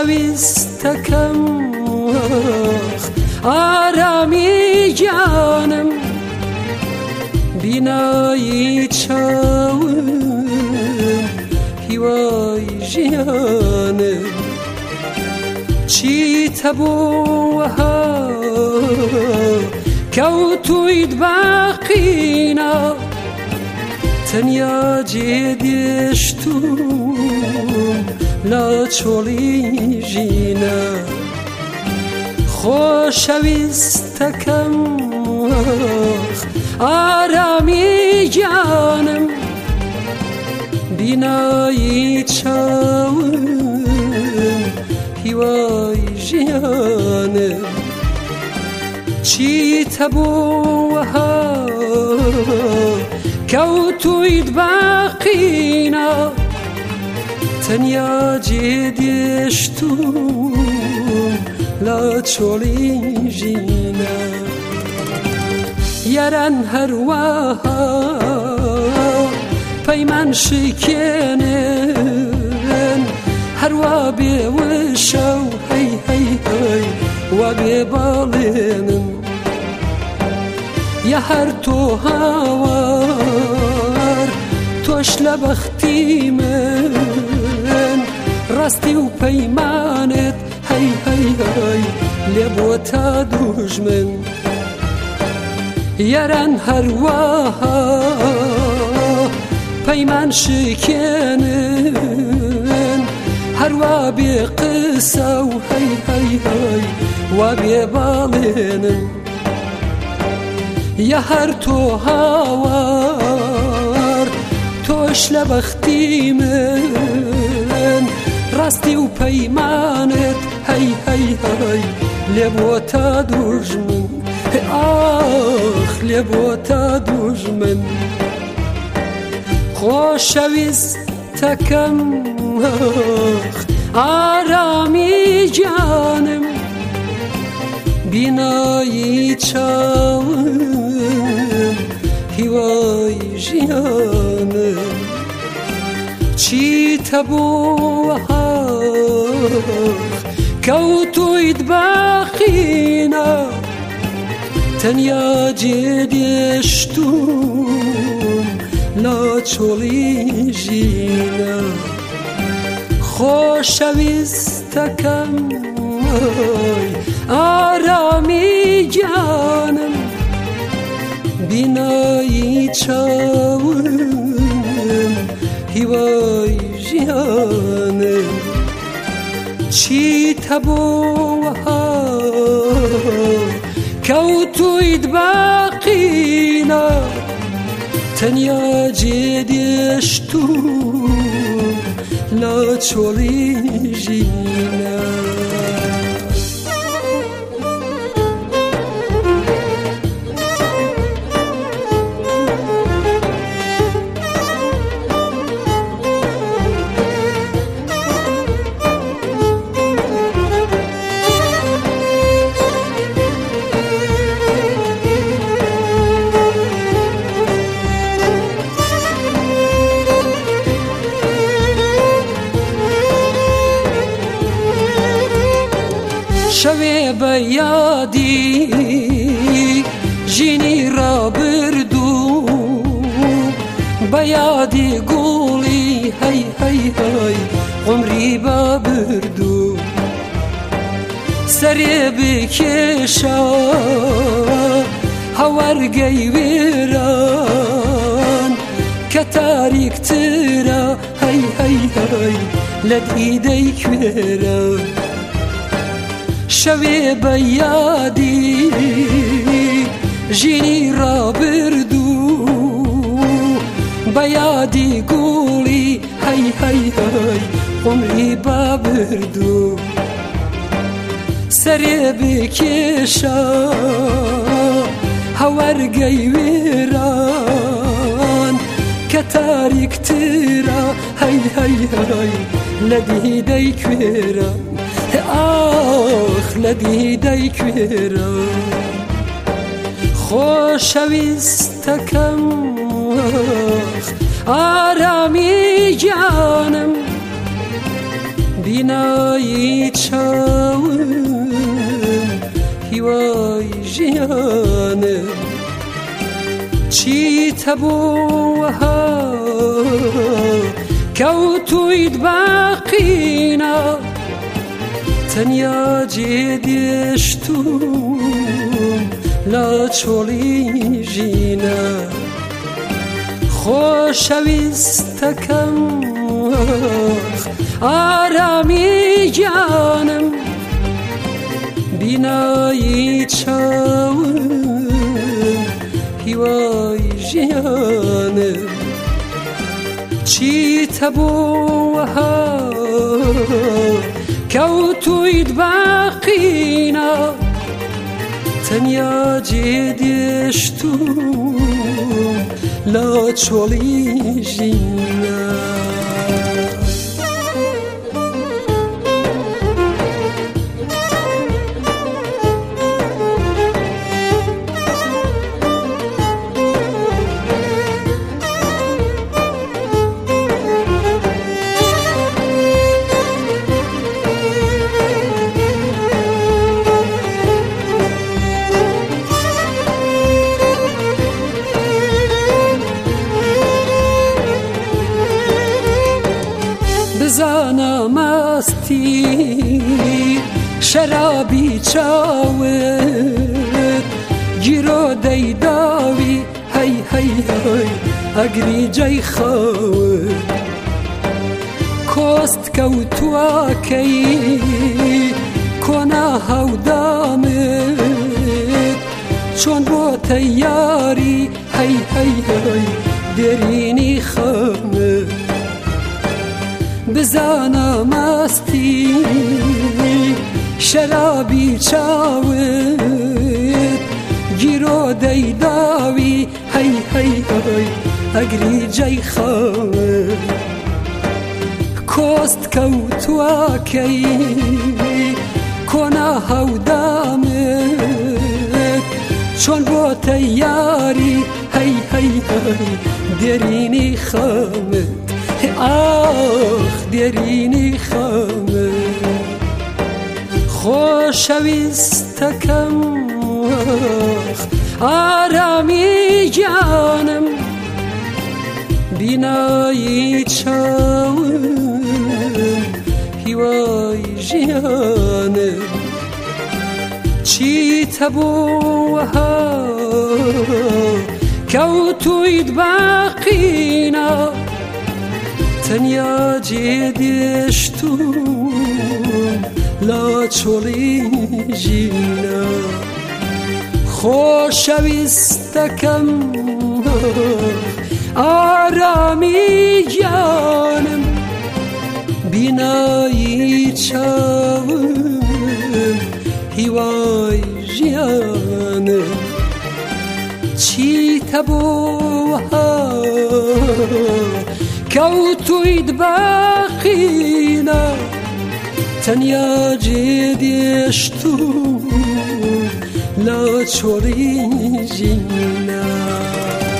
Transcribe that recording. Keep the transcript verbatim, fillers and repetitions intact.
خۆشەویستەکەم ئارامی گیانم بینایی چاوم هیوای ژیانم چیتە بۆوەها کەوتوویت باقینە تەنیا جێدێشتوم لە چۆڵی ژینە خۆشەویستەکەم ئارامی گیانم بینایی چاوم هیوای ژیانم چیتە بۆوەها کەوتوویت باقینە تەنیا جێدێشتوم لە چۆڵی ژینە یاران هەروەها پەیمان شکێنن هەروە بێوشە و هەی هەی هەی وا بێ باڵێنن یا هەر تۆ هاوار تۆش لە بەختی من ڕاستی و پەیمانت هەی هەی هەی لێ بۆ تا دوژمن یاران هەروەها پەیمان شکێنن هەروە بێ قسە و هەی هەی هەی وا بێ باڵێنن یا هەر تۆ هاوار تۆش لە بەختی من ڕاستی و پەیمانت هەی هەی هەی لێ بۆ تا دوژمن ئاخ لێ بۆ تا دوژمن خۆشەویستەکەم ئارامی گیانم بینایی چاوم هیوای ژیانم چیتە بۆوەها کەوتوویت باقینە تەنیا جێدێشتوم لە چۆڵی ژینە خۆشەویستەکەم ئارامی گیانم بینایی چاوم هیوای ژیانم چیتە بۆوەها کەوتوویت باقینە تەنیا جێدێشتوم لە چۆڵی ژینە شەوێ بە یادی ژینی ڕابردوو بە یادی گوڵی هەی هەی هەی عومری بە بردوو سەرێ بکێشە هەوەرگەی وێران کە تاریکترە هەی هەی هەی لە دیدەی کوێرە شەوێ بە یادی ژینی ڕابردوو بە یادی گوڵی هەی هەی هەی عومری بە بردوو سەرێ بکێشە هەوەرگەی وێران کە تاریکترە هەی هەی هەی لە دیدەی کوێرە ئاخ لە دیدەی کوێرە خۆشەویستەکەم ئارامی گیانم بینایی چاوم هیوای ژیانم چیتە بۆوەها کەوتوویت باقینە تەنیا جێدێشتوم لە چۆڵی ژینە خۆشەویستەکەم ئارامی گیانم بینایی چاوم هیوای ژیانم چیتە بۆوەها کەوتوویت باقینە تەنیا جێدێشتوم لە چۆڵی ژینە بزانە ماستی شەرابی چاوت گیرۆ دەیداوی هەی هەی هەی ئەگری جەی خەوت کۆست کەوتووەکەی کۆنا هەودامت چۆن بۆتە یاری هەی هەی هەی دێرینی خەمت بزانە ماستی شەرابی چاوت گیرۆ دەیداوی هەی هەی هەی ئەگری جەی خەوت کۆست کەوتووەکەی کۆنا هەودامت چۆن بۆتە یاری هەی هەی هەی دێرینی خەمت ئاخ دێرینی خەمت خۆشەویستەکەم ئارامی گیانم بینایی چاوم هیوای ژیانم چیتە بۆوەها کەوتوویت باقینە تەنیا جێدێشتوم لە چۆڵی ژینە خۆشەویستەکەم ئارامی گیانم بینایی چاوم هیوای ژیانم چیتە بۆوەها کەوتوویت باقینە تەنیا جێدێشتوم لە چۆڵی ژینە